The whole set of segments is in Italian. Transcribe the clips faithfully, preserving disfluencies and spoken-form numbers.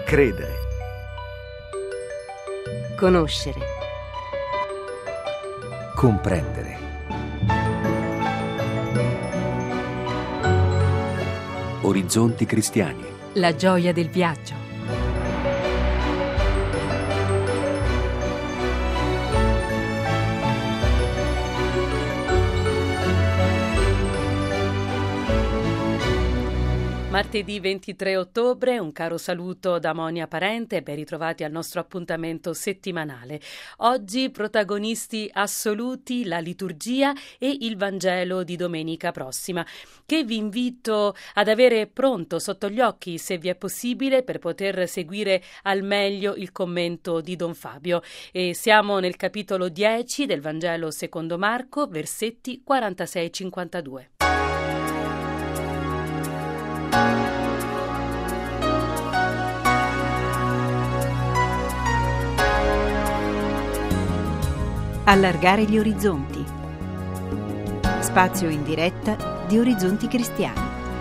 Credere. Conoscere. Comprendere. Orizzonti cristiani. La gioia del viaggio. Martedì ventitré ottobre, un caro saluto da Monia Parente e ben ritrovati al nostro appuntamento settimanale. Oggi protagonisti assoluti la liturgia e il Vangelo di domenica prossima, che vi invito ad avere pronto sotto gli occhi, se vi è possibile, per poter seguire al meglio il commento di Don Fabio. E siamo nel capitolo dieci del Vangelo secondo Marco, versetti quarantasei cinquantadue. Allargare gli orizzonti. Spazio in diretta di Orizzonti Cristiani.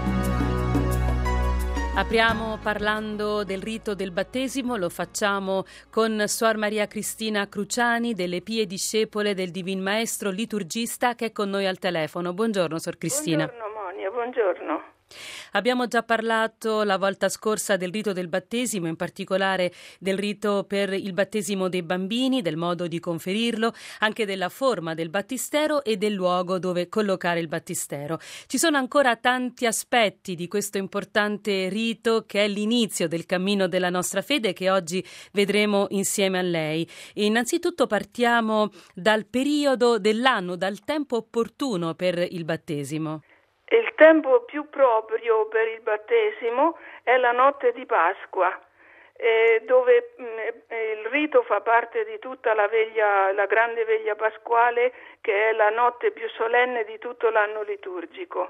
Apriamo parlando del rito del battesimo, lo facciamo con Suor Maria Cristina Cruciani, delle Pie Discepole del Divin Maestro liturgista, che è con noi al telefono. Buongiorno, Sor Cristina. Buongiorno Monia, buongiorno. Abbiamo già parlato la volta scorsa del rito del battesimo, in particolare del rito per il battesimo dei bambini, del modo di conferirlo, anche della forma del battistero e del luogo dove collocare il battistero. Ci sono ancora tanti aspetti di questo importante rito, che è l'inizio del cammino della nostra fede, che oggi vedremo insieme a lei. E innanzitutto partiamo dal periodo dell'anno, dal tempo opportuno per il battesimo. Il tempo più proprio per il battesimo è la notte di Pasqua, eh, dove mh, il rito fa parte di tutta la veglia, la grande veglia pasquale, che è la notte più solenne di tutto l'anno liturgico.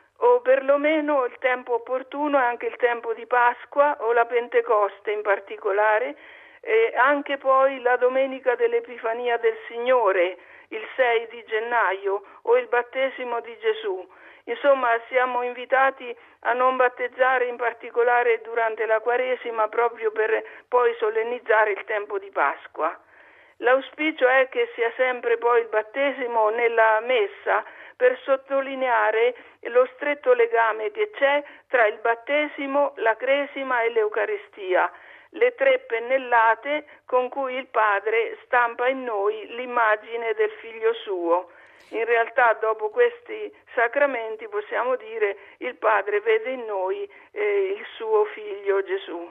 O perlomeno il tempo opportuno è anche il tempo di Pasqua o la Pentecoste in particolare, e anche poi la domenica dell'Epifania del Signore, il sei di gennaio, o il battesimo di Gesù. Insomma, siamo invitati a non battezzare in particolare durante la Quaresima, proprio per poi solennizzare il tempo di Pasqua. L'auspicio è che sia sempre poi il battesimo nella messa, per sottolineare lo stretto legame che c'è tra il battesimo, la cresima e l'Eucaristia, le tre pennellate con cui il Padre stampa in noi l'immagine del Figlio suo. In realtà, dopo questi sacramenti, possiamo dire, il Padre vede in noi eh, il suo Figlio Gesù.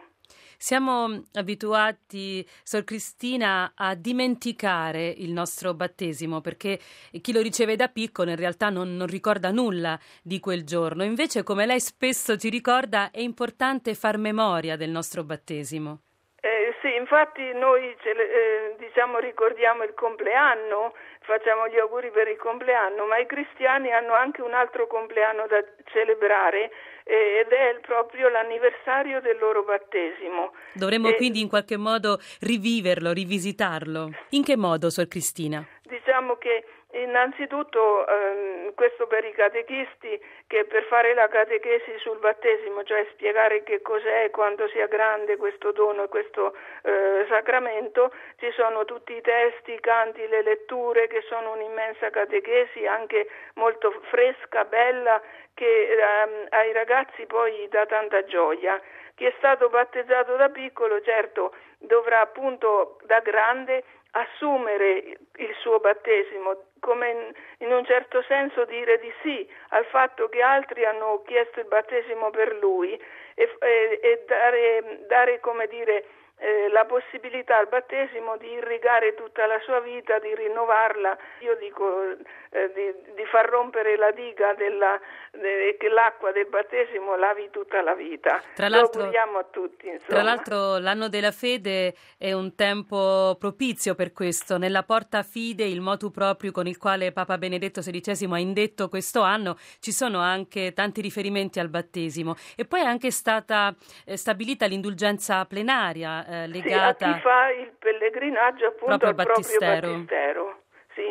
Siamo abituati, Sor Cristina, a dimenticare il nostro battesimo, perché chi lo riceve da piccolo in realtà non, non ricorda nulla di quel giorno. Invece, come lei spesso ci ricorda, è importante far memoria del nostro battesimo. Eh, sì, infatti noi ce le, eh, diciamo ricordiamo il compleanno, facciamo gli auguri per il compleanno, ma i cristiani hanno anche un altro compleanno da celebrare eh, ed è proprio l'anniversario del loro battesimo. Dovremmo eh, quindi in qualche modo riviverlo, rivisitarlo. In che modo, Sor Cristina? Diciamo che innanzitutto ehm, questo per i catechisti, che per fare la catechesi sul battesimo, cioè spiegare che cos'è e quanto sia grande questo dono e questo eh, sacramento, ci sono tutti i testi, i canti, le letture, che sono un'immensa catechesi, anche molto fresca, bella, che ehm, ai ragazzi poi dà tanta gioia. Chi è stato battezzato da piccolo, certo, dovrà appunto da grande assumere il suo battesimo, come in un certo senso dire di sì al fatto che altri hanno chiesto il battesimo per lui e, e, e dare, dare come dire eh, la possibilità al battesimo di irrigare tutta la sua vita, di rinnovarla. Io dico eh, di, di far rompere la diga della, de, che l'acqua del battesimo lavi tutta la vita. Tra Lo l'altro, auguriamo a tutti, insomma. Tra l'altro l'anno della fede è un tempo propizio per questo. Nella Porta Fide, il motu proprio con il quale Papa Benedetto sedicesimo ha indetto questo anno, ci sono anche tanti riferimenti al battesimo, e poi è anche stata eh, stabilita l'indulgenza plenaria eh, legata sì, a chi fa il pellegrinaggio appunto proprio al battistero. proprio battistero. Sì.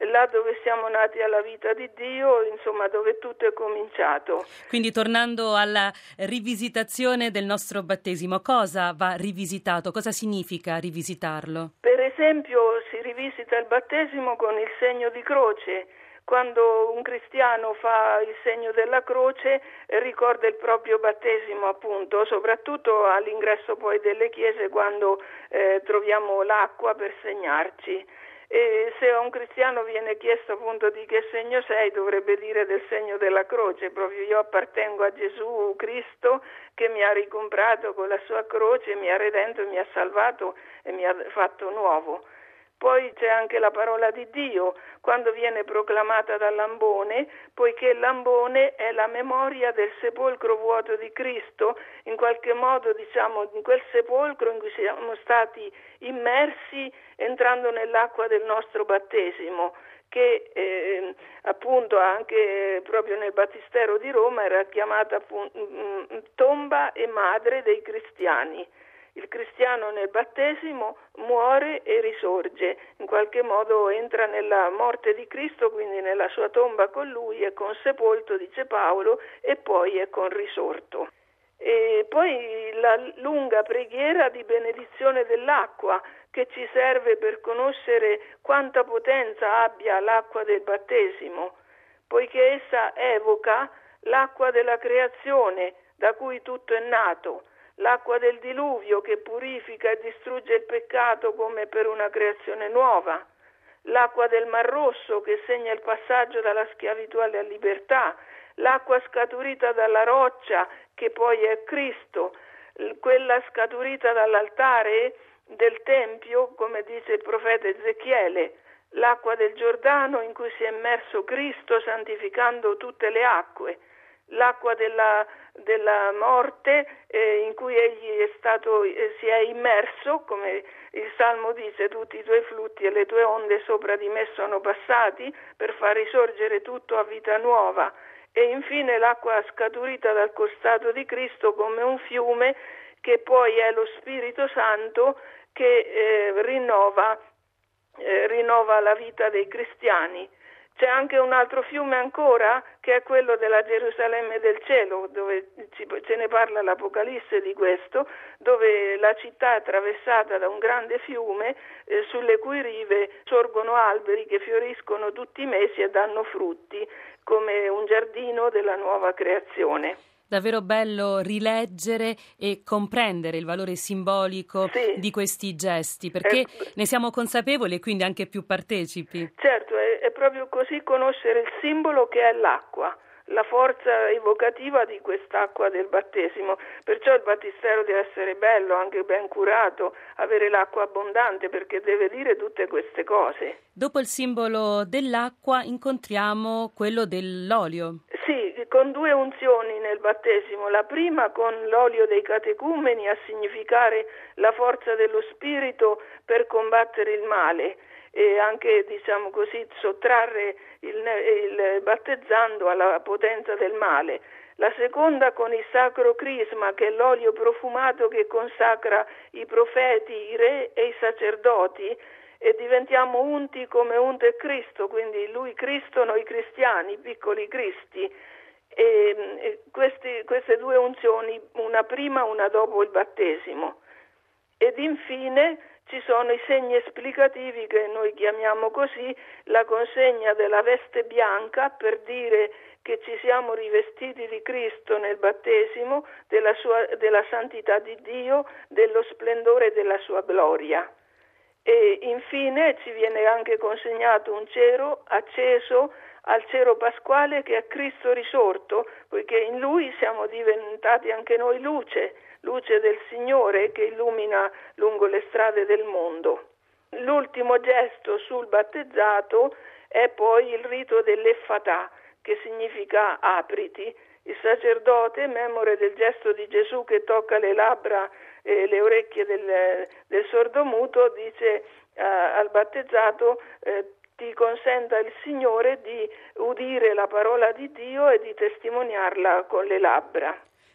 là dove siamo nati alla vita di Dio, insomma dove tutto è cominciato. Quindi tornando alla rivisitazione del nostro battesimo, cosa va rivisitato? Cosa significa rivisitarlo? Per esempio si rivisita il battesimo con il segno di croce. Quando un cristiano fa il segno della croce eh, ricorda il proprio battesimo, appunto, soprattutto all'ingresso poi delle chiese quando eh, troviamo l'acqua per segnarci. E se a un cristiano viene chiesto appunto di che segno sei, dovrebbe dire del segno della croce, proprio io appartengo a Gesù Cristo che mi ha ricomprato con la sua croce, mi ha redento, mi ha salvato e mi ha fatto nuovo. Poi c'è anche la parola di Dio, quando viene proclamata dal lambone, poiché il lambone è la memoria del sepolcro vuoto di Cristo, in qualche modo diciamo in quel sepolcro in cui siamo stati immersi entrando nell'acqua del nostro battesimo, che eh, appunto anche proprio nel Battistero di Roma era chiamata appunto, tomba e madre dei cristiani. Il cristiano nel battesimo muore e risorge, in qualche modo entra nella morte di Cristo, quindi nella sua tomba con lui, è consepolto, dice Paolo, e poi è conrisorto. E poi la lunga preghiera di benedizione dell'acqua, che ci serve per conoscere quanta potenza abbia l'acqua del battesimo, poiché essa evoca l'acqua della creazione, da cui tutto è nato, l'acqua del diluvio che purifica e distrugge il peccato come per una creazione nuova, l'acqua del Mar Rosso che segna il passaggio dalla schiavitù alla libertà, l'acqua scaturita dalla roccia che poi è Cristo, quella scaturita dall'altare del Tempio, come dice il profeta Ezechiele, l'acqua del Giordano in cui si è immerso Cristo santificando tutte le acque, l'acqua della, della morte eh, in cui egli è stato, eh, si è immerso, come il Salmo dice, tutti i tuoi flutti e le tue onde sopra di me sono passati per far risorgere tutto a vita nuova, e infine l'acqua scaturita dal costato di Cristo come un fiume che poi è lo Spirito Santo che eh, rinnova, eh, rinnova la vita dei cristiani. C'è anche un altro fiume ancora, che è quello della Gerusalemme del cielo, dove ci, ce ne parla l'Apocalisse di questo, dove la città è attraversata da un grande fiume, eh, sulle cui rive sorgono alberi che fioriscono tutti i mesi e danno frutti, come un giardino della nuova creazione. Davvero bello rileggere e comprendere il valore simbolico sì. di questi gesti, perché eh, ne siamo consapevoli e quindi anche più partecipi. Certo, è, è proprio così conoscere il simbolo che è l'acqua, la forza evocativa di quest'acqua del battesimo. Perciò il battistero deve essere bello, anche ben curato, avere l'acqua abbondante, perché deve dire tutte queste cose. Dopo il simbolo dell'acqua incontriamo quello dell'olio. Sì, con due unzioni nel battesimo, la prima con l'olio dei catecumeni a significare la forza dello Spirito per combattere il male e anche, diciamo così, sottrarre il, il battezzando alla potenza del male. La seconda con il sacro crisma, che è l'olio profumato che consacra i profeti, i re e i sacerdoti, e diventiamo unti come unto Cristo, quindi lui Cristo, noi cristiani, piccoli Cristi. E, e questi, queste due unzioni, una prima, una dopo il battesimo. Ed infine ci sono i segni esplicativi, che noi chiamiamo così, la consegna della veste bianca per dire che ci siamo rivestiti di Cristo nel battesimo, della, sua, della santità di Dio, dello splendore della sua gloria. E infine ci viene anche consegnato un cero acceso al cero pasquale, che è Cristo risorto, poiché in lui siamo diventati anche noi luce, luce del Signore che illumina lungo le strade del mondo. L'ultimo gesto sul battezzato è poi il rito dell'effatà, che significa apriti. Il sacerdote, memore del gesto di Gesù che tocca le labbra e le orecchie del, del sordomuto, dice uh, al battezzato eh, ti consenta il Signore di udire la parola di Dio e di testimoniarla con le labbra.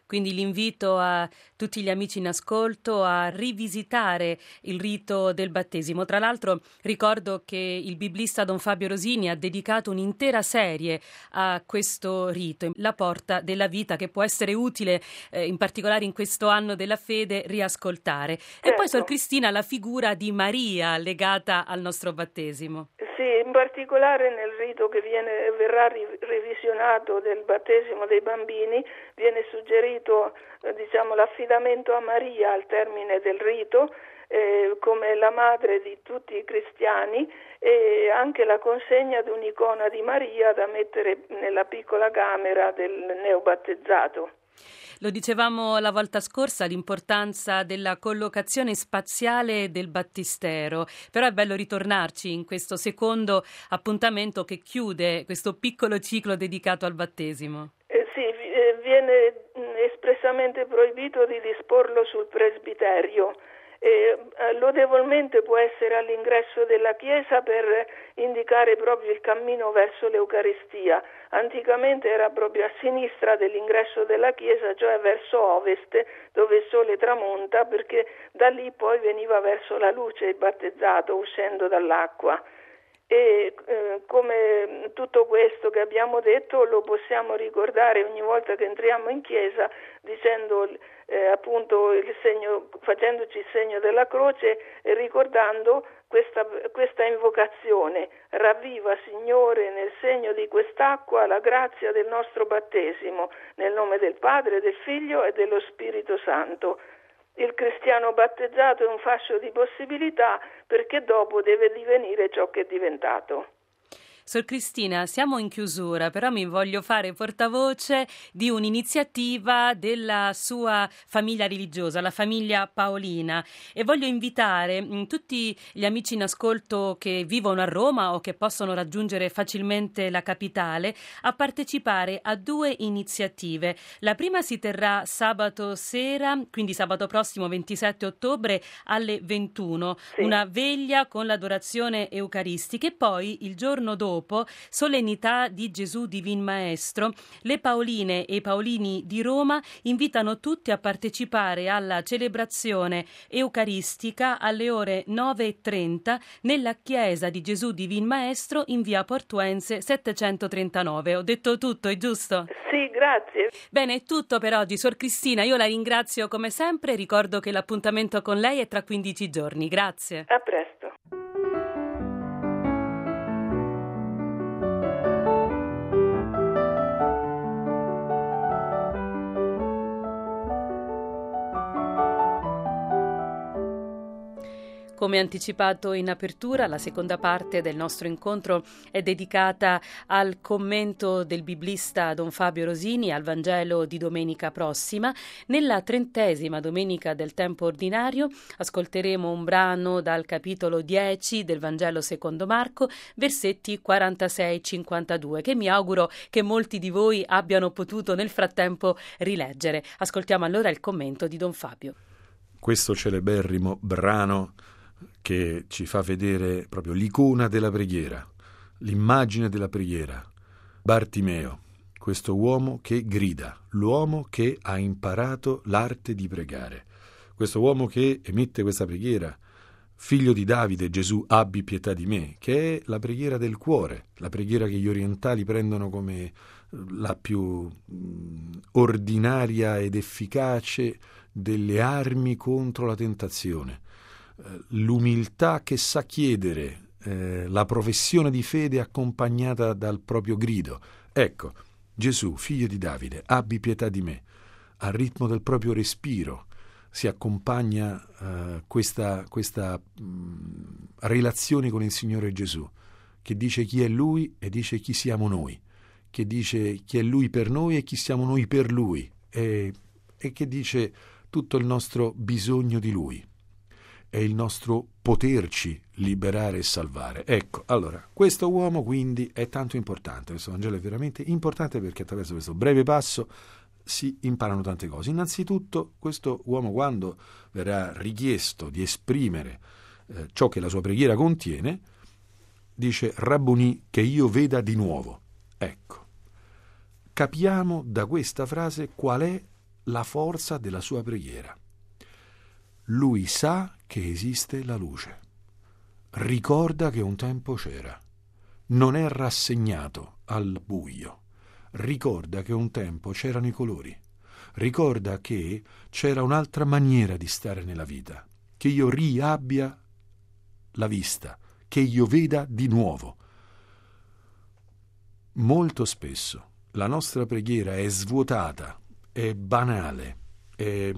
Quindi l'invito a tutti gli amici in ascolto a rivisitare il rito del battesimo. Tra l'altro ricordo che il biblista Don Fabio Rosini ha dedicato un'intera serie a questo rito, la porta della vita, che può essere utile eh, in particolare in questo anno della fede riascoltare. Certo. E poi, Sor Cristina, la figura di Maria legata al nostro battesimo. Sì, in particolare nel rito che viene, verrà revisionato del battesimo dei bambini viene suggerito eh, diciamo, l'affidamento a Maria al termine del rito eh, come la madre di tutti i cristiani, e anche la consegna di un'icona di Maria da mettere nella piccola camera del neobattezzato. Lo dicevamo la volta scorsa, l'importanza della collocazione spaziale del battistero, però è bello ritornarci in questo secondo appuntamento che chiude questo piccolo ciclo dedicato al battesimo. Eh sì, eh, viene espressamente proibito di disporlo sul presbiterio. Eh, lodevolmente può essere all'ingresso della chiesa per indicare proprio il cammino verso l'Eucaristia. Anticamente era proprio a sinistra dell'ingresso della chiesa, cioè verso ovest, dove il sole tramonta, perché da lì poi veniva verso la luce il battezzato uscendo dall'acqua. E eh, come tutto questo che abbiamo detto lo possiamo ricordare ogni volta che entriamo in chiesa dicendo eh, appunto il segno, facendoci il segno della croce e ricordando questa, questa invocazione: ravviva Signore nel segno di quest'acqua la grazia del nostro battesimo, nel nome del Padre, del Figlio e dello Spirito Santo. Il cristiano battezzato è un fascio di possibilità, perché dopo deve divenire ciò che è diventato. Sor Cristina, siamo in chiusura, però mi voglio fare portavoce di un'iniziativa della sua famiglia religiosa, la famiglia Paolina, e voglio invitare mh, tutti gli amici in ascolto che vivono a Roma o che possono raggiungere facilmente la capitale a partecipare a due iniziative. La prima si terrà sabato sera, quindi sabato prossimo ventisette ottobre alle ventuno, sì. Una veglia con l'adorazione eucaristica, e poi il giorno dopo solennità di Gesù Divin Maestro. Le Paoline e i Paolini di Roma invitano tutti a partecipare alla celebrazione eucaristica alle ore nove e trenta nella chiesa di Gesù Divin Maestro in via Portuense settecentotrentanove. Ho detto tutto, è giusto? Sì, grazie. Bene, è tutto per oggi. Sor Cristina, io la ringrazio come sempre. Ricordo che l'appuntamento con lei è tra quindici giorni. Grazie. A presto. Come anticipato in apertura, la seconda parte del nostro incontro è dedicata al commento del biblista Don Fabio Rosini al Vangelo di domenica prossima. Nella trentesima domenica del tempo ordinario ascolteremo un brano dal capitolo dieci del Vangelo secondo Marco, versetti quarantasei cinquantadue, che mi auguro che molti di voi abbiano potuto nel frattempo rileggere. Ascoltiamo allora il commento di Don Fabio. Questo celeberrimo brano che ci fa vedere proprio l'icona della preghiera, l'immagine della preghiera. Bartimeo, questo uomo che grida, l'uomo che ha imparato l'arte di pregare, questo uomo che emette questa preghiera: Figlio di Davide, Gesù, abbi pietà di me, che è la preghiera del cuore, la preghiera che gli orientali prendono come la più ordinaria ed efficace delle armi contro la tentazione. L'umiltà che sa chiedere, eh, la professione di fede accompagnata dal proprio grido. Ecco, Gesù, figlio di Davide, abbi pietà di me. Al ritmo del proprio respiro si accompagna eh, questa, questa mh, relazione con il Signore Gesù, che dice chi è Lui e dice chi siamo noi, che dice chi è Lui per noi e chi siamo noi per Lui, e, e che dice tutto il nostro bisogno di Lui. È il nostro poterci liberare e salvare. Ecco, allora, questo uomo quindi è tanto importante, questo Vangelo è veramente importante, perché attraverso questo breve passo si imparano tante cose. Innanzitutto, questo uomo, quando verrà richiesto di esprimere eh, ciò che la sua preghiera contiene, dice: Rabboni, che io veda di nuovo. Ecco, capiamo da questa frase qual è la forza della sua preghiera. Lui sa che esiste la luce, ricorda che un tempo c'era, non è rassegnato al buio, ricorda che un tempo c'erano i colori, ricorda che c'era un'altra maniera di stare nella vita, che io riabbia la vista, che io veda di nuovo. Molto spesso la nostra preghiera è svuotata, è banale, è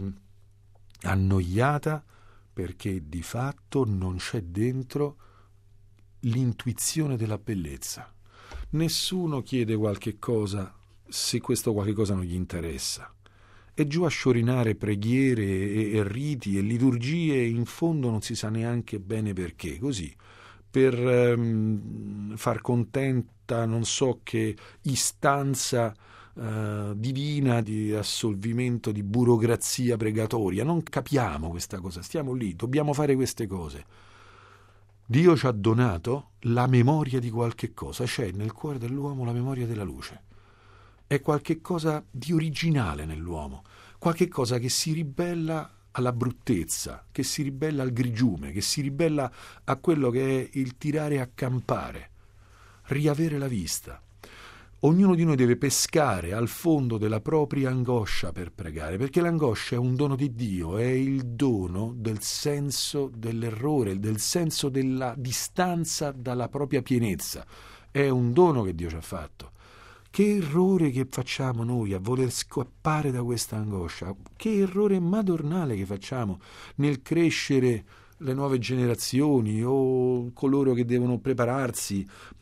annoiata perché di fatto non c'è dentro l'intuizione della bellezza. Nessuno chiede qualche cosa se questo qualche cosa non gli interessa. E giù a sciorinare preghiere e, e riti e liturgie, in fondo non si sa neanche bene perché, così, per ehm, far contenta non so che istanza eh, divina di assolvimento, di burocrazia pregatoria. Non capiamo questa cosa, stiamo lì, dobbiamo fare queste cose. Dio ci ha donato la memoria di qualche cosa, c'è nel cuore dell'uomo la memoria della luce. È qualche cosa di originale nell'uomo, qualche cosa che si ribella alla bruttezza, che si ribella al grigiume, che si ribella a quello che è il tirare a campare, riavere la vista. Ognuno di noi deve pescare al fondo della propria angoscia per pregare, perché l'angoscia è un dono di Dio, è il dono del senso dell'errore, del senso della distanza dalla propria pienezza. È un dono che Dio ci ha fatto. Che errore che facciamo noi a voler scappare da questa angoscia, che errore madornale che facciamo nel crescere le nuove generazioni o coloro che devono prepararsi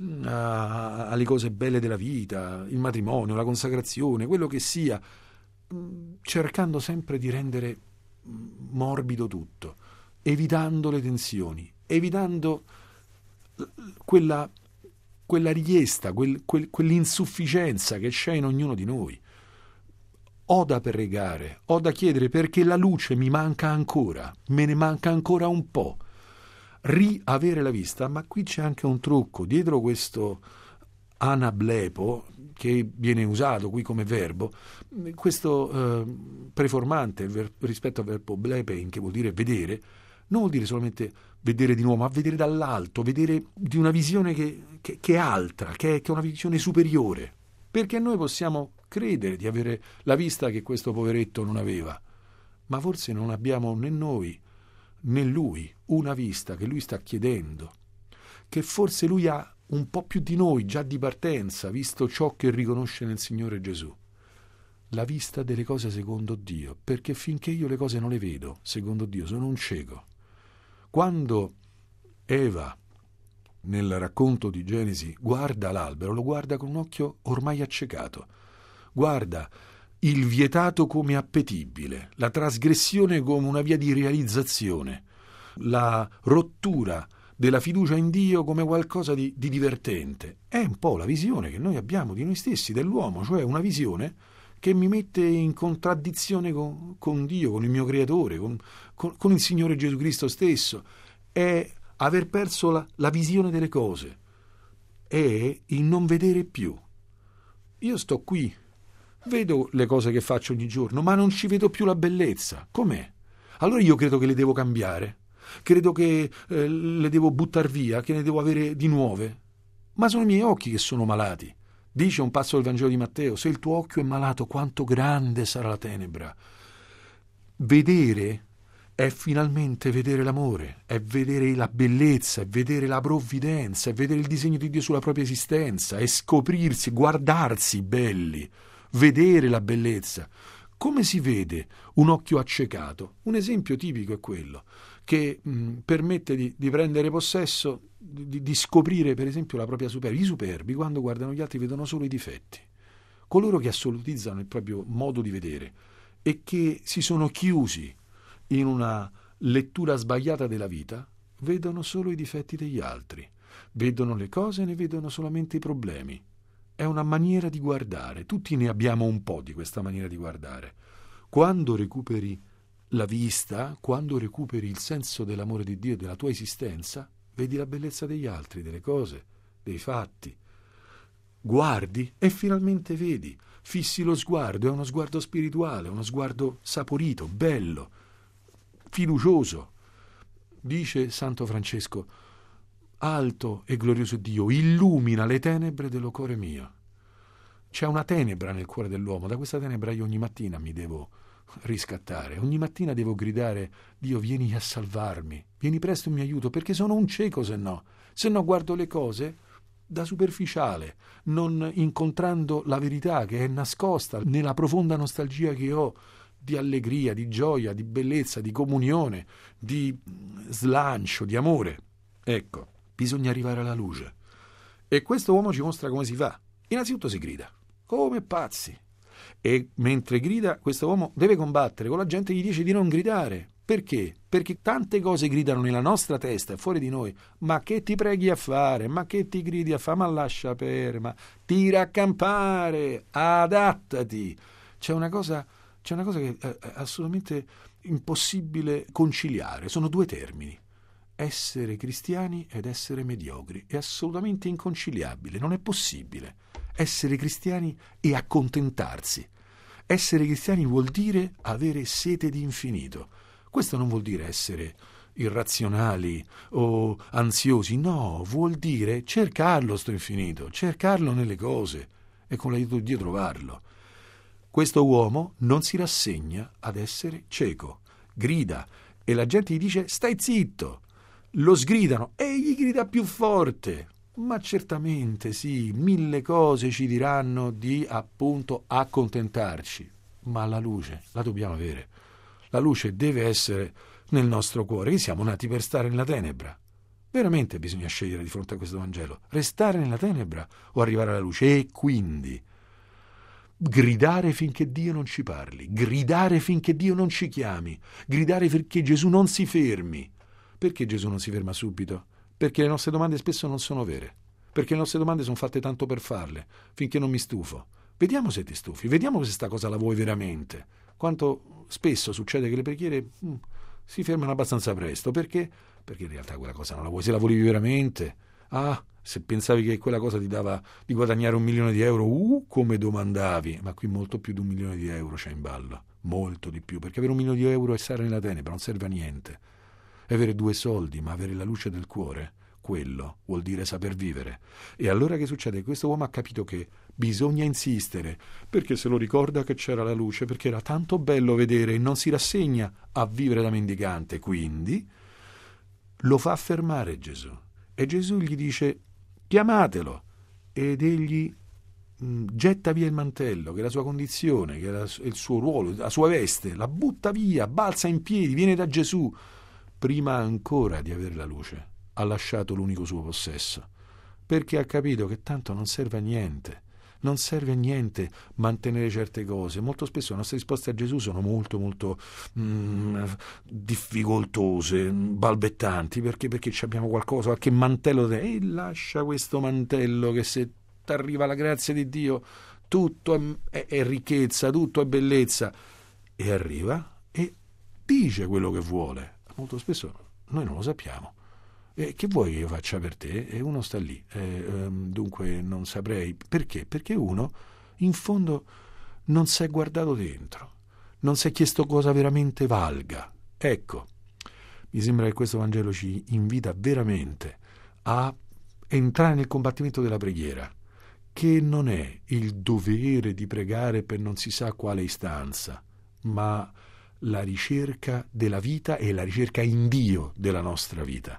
a, alle cose belle della vita, il matrimonio, la consacrazione, quello che sia, cercando sempre di rendere morbido tutto, evitando le tensioni, evitando quella quella richiesta, quel, quel, quell'insufficienza che c'è in ognuno di noi. Ho da pregare, ho da chiedere perché la luce mi manca ancora, me ne manca ancora un po'. Riavere la vista, ma qui c'è anche un trucco. Dietro questo anablepo, che viene usato qui come verbo, questo eh, preformante ver- rispetto al verbo blepein, che vuol dire vedere, non vuol dire solamente vedere di nuovo, ma vedere dall'alto, vedere di una visione che, che, che è altra, che è, che è una visione superiore. Perché noi possiamo credere di avere la vista che questo poveretto non aveva, ma forse non abbiamo né noi né lui una vista che lui sta chiedendo, che forse lui ha un po' più di noi già di partenza, visto ciò che riconosce nel Signore Gesù. La vista delle cose secondo Dio, perché finché io le cose non le vedo secondo Dio sono un cieco. Quando Eva, nel racconto di Genesi, guarda l'albero, lo guarda con un occhio ormai accecato. Guarda il vietato come appetibile, la trasgressione come una via di realizzazione, la rottura della fiducia in Dio come qualcosa di, di divertente. È un po' la visione che noi abbiamo di noi stessi, dell'uomo, cioè una visione che mi mette in contraddizione con, con Dio, con il mio Creatore, con, con, con il Signore Gesù Cristo stesso. È aver perso la, la visione delle cose, è il non vedere più. Io sto qui, vedo le cose che faccio ogni giorno, ma non ci vedo più la bellezza. Com'è? Allora io credo che le devo cambiare, credo che eh, le devo buttar via, che ne devo avere di nuove. Ma sono i miei occhi che sono malati. Dice un passo del Vangelo di Matteo: se il tuo occhio è malato, quanto grande sarà la tenebra. Vedere è finalmente vedere l'amore, è vedere la bellezza, è vedere la provvidenza, è vedere il disegno di Dio sulla propria esistenza, è scoprirsi, guardarsi belli, vedere la bellezza. Come si vede un occhio accecato? Un esempio tipico è quello che mh, permette di, di prendere possesso, di, di scoprire per esempio la propria superbia. I superbi, quando guardano gli altri, vedono solo i difetti. Coloro che assolutizzano il proprio modo di vedere e che si sono chiusi in una lettura sbagliata della vita, vedono solo i difetti degli altri, vedono le cose e ne vedono solamente i problemi. È una maniera di guardare, tutti ne abbiamo un po' di questa maniera di guardare. Quando recuperi la vista, quando recuperi il senso dell'amore di Dio e della tua esistenza, vedi la bellezza degli altri, delle cose, dei fatti. Guardi e finalmente vedi, fissi lo sguardo, è uno sguardo spirituale, uno sguardo saporito, bello, fiducioso. Dice Santo Francesco: alto e glorioso Dio, illumina le tenebre dello cuore mio. C'è una tenebra nel cuore dell'uomo, da questa tenebra io ogni mattina mi devo riscattare, ogni mattina devo gridare: Dio, vieni a salvarmi, vieni presto in mio aiuto, perché sono un cieco se no, se no guardo le cose da superficiale, non incontrando la verità che è nascosta nella profonda nostalgia che ho di allegria, di gioia, di bellezza, di comunione, di slancio, di amore. Ecco, bisogna arrivare alla luce. E questo uomo ci mostra come si fa. Innanzitutto si grida, come pazzi. E mentre grida, questo uomo deve combattere con la gente che gli dice di non gridare. Perché? Perché tante cose gridano nella nostra testa e fuori di noi. Ma che ti preghi a fare? Ma che ti gridi a fare? Ma lascia per, ma tira a campare, adattati. C'è una cosa, c'è una cosa che è assolutamente impossibile conciliare. Sono due termini. Essere cristiani ed essere mediocri. È assolutamente inconciliabile, non è possibile. Essere cristiani e accontentarsi. Essere cristiani vuol dire avere sete di infinito. Questo non vuol dire essere irrazionali o ansiosi, no, vuol dire cercarlo sto infinito, cercarlo nelle cose e con l'aiuto di Dio trovarlo. Questo uomo non si rassegna ad essere cieco, grida e la gente gli dice stai zitto, lo sgridano e egli grida più forte. Ma certamente sì, mille cose ci diranno di appunto accontentarci, ma la luce la dobbiamo avere. La luce deve essere nel nostro cuore, che siamo nati per stare nella tenebra. Veramente bisogna scegliere di fronte a questo Vangelo, restare nella tenebra o arrivare alla luce e quindi gridare finché Dio non ci parli, gridare finché Dio non ci chiami, gridare finché Gesù non si fermi. Perché Gesù non si ferma subito? Perché le nostre domande spesso non sono vere, perché le nostre domande sono fatte tanto per farle, finché non mi stufo. Vediamo se ti stufi, vediamo se sta cosa la vuoi veramente. Quanto spesso succede che le preghiere mh, si fermano abbastanza presto, perché? Perché in realtà quella cosa non la vuoi, se la volevi veramente. Ah, se pensavi che quella cosa ti dava di guadagnare un milione di euro, uh, come domandavi, ma qui molto più di un milione di euro c'è in ballo, molto di più, perché avere un milione di euro e stare nella tenebra non serve a niente. E avere due soldi, ma avere la luce del cuore, quello vuol dire saper vivere. E allora che succede? Questo uomo ha capito che bisogna insistere, perché se lo ricorda che c'era la luce, perché era tanto bello vedere e non si rassegna a vivere da mendicante. Quindi lo fa fermare Gesù. E Gesù gli dice, chiamatelo. Ed egli mh, getta via il mantello, che è la sua condizione, che è la, il suo ruolo, la sua veste, la butta via, balza in piedi, viene da Gesù. Prima ancora di avere la luce, ha lasciato l'unico suo possesso, perché ha capito che tanto non serve a niente, non serve a niente mantenere certe cose. Molto spesso le nostre risposte a Gesù sono molto molto mm, difficoltose, balbettanti, perché, perché abbiamo qualcosa, qualche mantello, e lascia questo mantello che se ti arriva la grazia di Dio tutto è, è, è ricchezza, tutto è bellezza, e arriva e dice quello che vuole. Molto spesso noi non lo sappiamo. E che vuoi che io faccia per te? E uno sta lì. E, ehm, dunque non saprei. Perché? Perché uno, in fondo, non si è guardato dentro. Non si è chiesto cosa veramente valga. Ecco, mi sembra che questo Vangelo ci invita veramente a entrare nel combattimento della preghiera, che non è il dovere di pregare per non si sa quale istanza, ma la ricerca della vita e la ricerca in Dio della nostra vita.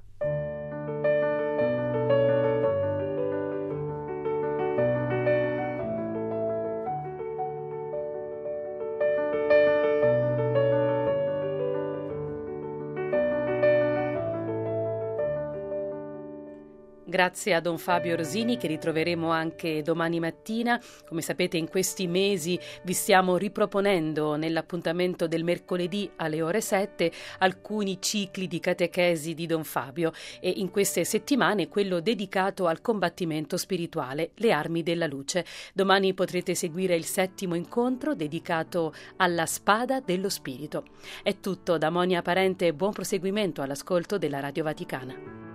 Grazie a Don Fabio Rosini, che ritroveremo anche domani mattina. Come sapete, in questi mesi vi stiamo riproponendo nell'appuntamento del mercoledì alle ore sette alcuni cicli di catechesi di Don Fabio, e in queste settimane quello dedicato al combattimento spirituale, le armi della luce. Domani potrete seguire il settimo incontro dedicato alla spada dello spirito. È tutto da Monia Parente e buon proseguimento all'ascolto della Radio Vaticana.